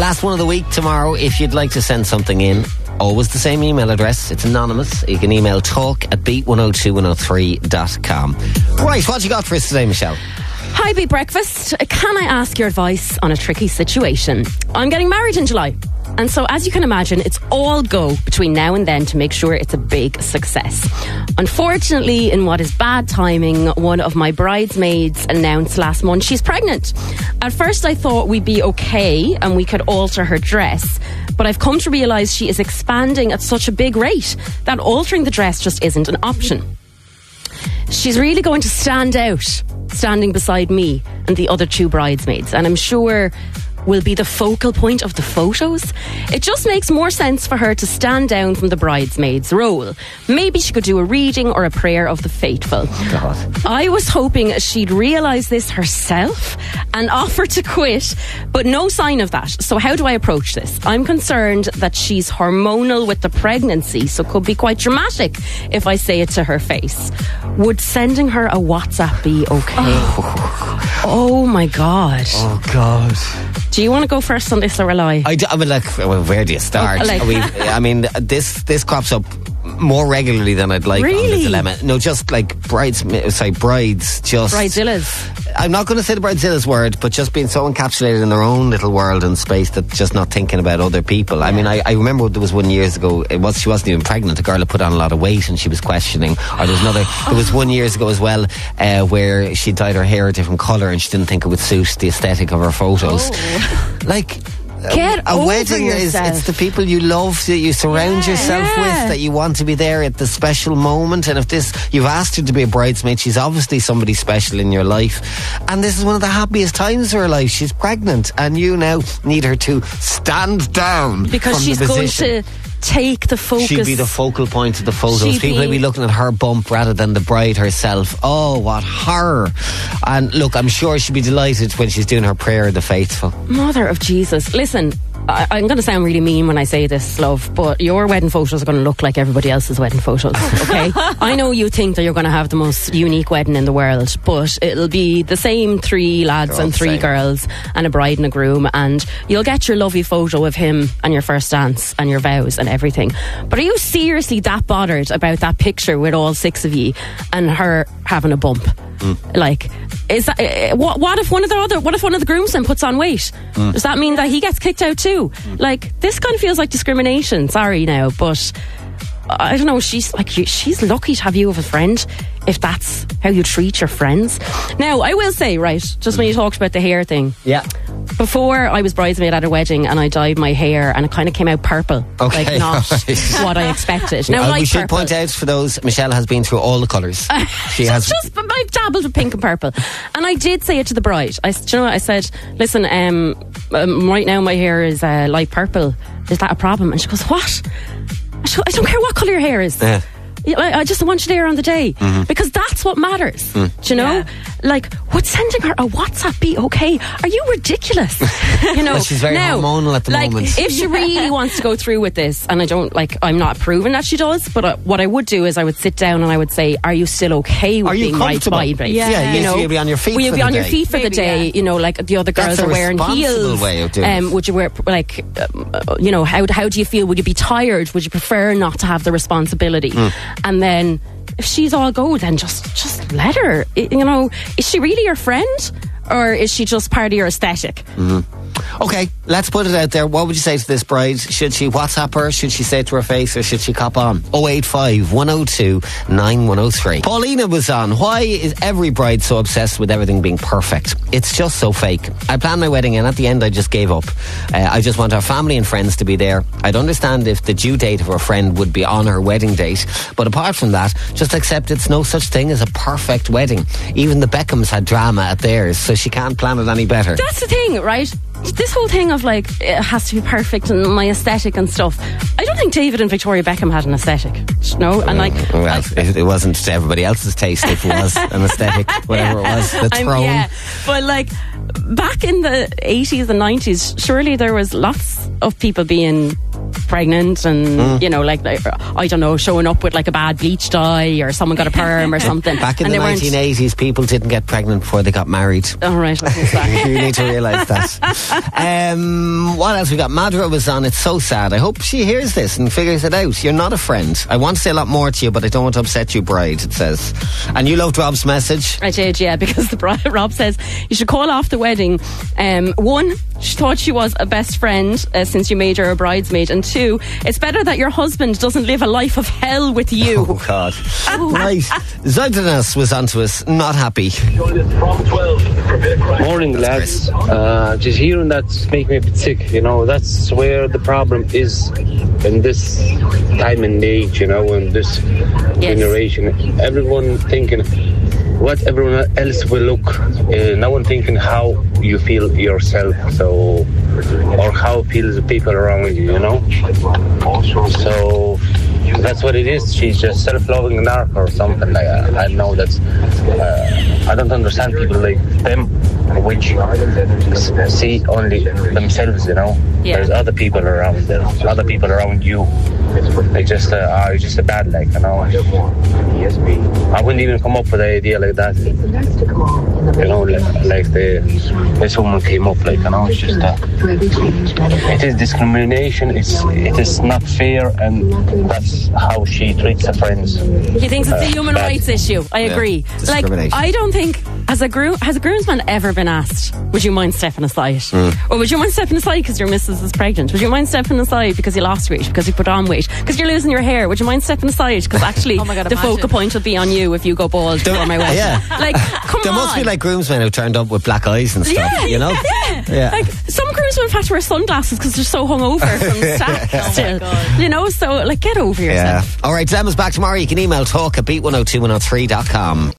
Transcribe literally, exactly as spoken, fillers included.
Last one of the week tomorrow. If you'd like to send something in, always the same email address. It's anonymous. You can email talk at beat one oh two one oh three dot com. Right, what you got for us today, Michelle? Hi, Beat Breakfast. Can I ask your advice on a tricky situation? I'm getting married in July. And so, as you can imagine, it's all go between now and then to make sure it's a big success. Unfortunately, in what is bad timing, one of my bridesmaids announced last month she's pregnant. At first, I thought we'd be okay and we could alter her dress. But I've come to realise she is expanding at such a big rate that altering the dress just isn't an option. She's really going to stand out, standing beside me and the other two bridesmaids. And I'm sure will be the focal point of the photos. It just makes more sense for her to stand down from the bridesmaid's role. Maybe she could do a reading or a prayer of the faithful. Oh God. I was hoping she'd realise this herself and offer to quit, but no sign of that. So how do I approach this? I'm concerned that she's hormonal with the pregnancy, so could be quite dramatic if I say it to her face. Would sending her a WhatsApp be okay? Oh, oh my God. Oh God. Do you want to go first on this or will I? I, do, I mean, like, well, where do you start? Oh, like, we, I mean, this this crops up more regularly than I'd like really? on the dilemma. No, just like brides, sorry, brides, just bridezillas. I'm not going to say the bridezillas word, but just being so encapsulated in their own little world and space that just not thinking about other people. Yeah. I mean, I, I remember there was one years ago. It was she wasn't even pregnant. A girl had put on a lot of weight and she was questioning. Or there was another. There was one years ago as well uh, where she dyed her hair a different colour and she didn't think it would suit the aesthetic of her photos. Oh. Like. Get a over wedding yourself. is it's the people you love that you surround yeah, yourself yeah. with, that you want to be there at the special moment. And if this you've asked her to be a bridesmaid, she's obviously somebody special in your life, and this is one of the happiest times of her life. She's pregnant and you now need her to stand down because from she's the going position. to take the focus. She'd be the focal point of the photos. She'd People be... would be looking at her bump rather than the bride herself. Oh, what horror. And look, I'm sure she'd be delighted when she's doing her prayer of the faithful. Mother of Jesus. Listen, I, I'm going to sound really mean when I say this, love, but your wedding photos are going to look like everybody else's wedding photos, okay? I know you think that you're going to have the most unique wedding in the world, but it'll be the same three lads and three girls and a bride and a groom, and you'll get your lovely photo of him and your first dance and your vows and everything. But are you seriously that bothered about that picture with all six of you and her having a bump? Mm. Like, is that uh, what? What if one of the other? What if one of the groomsmen puts on weight? Mm. Does that mean that he gets kicked out too? Mm. Like, this kind of feels like discrimination. Sorry now, but I don't know. She's like, she's lucky to have you as a friend if that's how you treat your friends. Now, I will say, right, just when you talked about the hair thing. Yeah. Before, I was bridesmaid at a wedding and I dyed my hair and it kind of came out purple. Okay. Like, not what I expected. Now, uh, like we should purple. point out for those, Michelle has been through all the colours. She has just, I've dabbled with pink and purple. And I did say it to the bride. I, do you know what? I said, listen, um, um, right now my hair is uh, light purple. Is that a problem? And she goes, what? I don't care what colour your hair is. Yeah. I just want you there on the day, mm-hmm. because that's what matters. Mm. Do you know? Yeah. Like, would sending her a WhatsApp be okay? Are you ridiculous? You know, well, she's very now, hormonal at the like, moment. If she really wants to go through with this, and I don't like, I'm not proving that she does, but uh, what I would do is I would sit down and I would say, "Are you still okay with are you being my bride?" Yeah, yeah, you know, you'll be on your feet. Will you for be the on day? your feet for Maybe, the day? Yeah. You know, like the other girls That's are wearing heels. Way of doing um, would you wear like, uh, you know, how how do you feel? Would you be tired? Would you prefer not to have the responsibility? Mm. And then, if she's all go, then just just let her. You know, is she really your friend, or is she just part of your aesthetic? Mm-hmm. Okay, let's put it out there. What would you say to this bride? Should she WhatsApp her? Should she say it to her face, or should she cop on? oh eight five, one oh two, nine one oh three. Paulina was on. Why is every bride so obsessed with everything being perfect? It's just so fake. I planned my wedding and at the end I just gave up. Uh, I just want our family and friends to be there. I'd understand if the due date of her friend would be on her wedding date, but apart from that, just accept it's no such thing as a perfect wedding. Even the Beckhams had drama at theirs, so she can't plan it any better. That's the thing, right? This whole thing of like, it has to be perfect and my aesthetic and stuff. I don't think David and Victoria Beckham had an aesthetic, you know? And like, well, I, it, it wasn't to everybody else's taste. If it was an aesthetic, whatever yeah. it was, the throne. Yeah, but like back in the eighties and nineties, surely there was lots of people being pregnant and, mm. you know, like, like, I don't know, showing up with like a bad bleach dye or someone got a perm or something. Back in and the nineteen eighties, people didn't get pregnant before they got married. Oh, right. You need to realise that. Um, what else we got? Madra was on. It's so sad. I hope she hears this and figures it out. You're not a friend. I want to say a lot more to you, but I don't want to upset you, bride, it says. And you loved Rob's message? I did, yeah, because the bride, Rob says you should call off the wedding. Um, one, she thought she was a best friend uh, since you made her a bridesmaid. And two, it's better that your husband doesn't live a life of hell with you. Oh, God. Right. Zaidanas was onto us. Not happy. Morning, lads. Uh, just hearing that's making me a bit sick. You know, that's where the problem is in this time and age, you know, in this yes. generation. Everyone thinking what everyone else will look. Uh, no one thinking how you feel yourself, so, or how feels the people around you, you know. So that's what it is. She's just self-loving narc or something like that. I know that's. Uh, I don't understand people like them, which see only themselves. You know, yeah. There's other people around there, other people around you. They just uh, are just a bad, like, you know. I wouldn't even come up with an idea like that. You know, like, like the this woman came up, like, you know. It's just uh, it is discrimination. It's it is not fair, and that's how she treats her friends. He thinks it's a human uh, rights issue. I agree. Yeah, like, I don't think has a groom has a groomsman ever been asked, would you mind stepping aside, mm. or would you mind stepping aside because your missus is pregnant? Would you mind stepping aside because you lost weight, because you put on weight, because you're losing your hair? Would you mind stepping aside because actually oh God, the imagine. focal point will be on you if you go bald there, before my wedding? Yeah. Like, come there on. must be like groomsmen who turned up with black eyes and stuff. Yeah, you know. Yeah. yeah. Like some groomsmen in fact wear sunglasses because they're so hungover from staff. oh still, you know. So like, get over yourself. Yeah. All right, Emma's back tomorrow. You can email talk at beat one oh two one oh three dot com.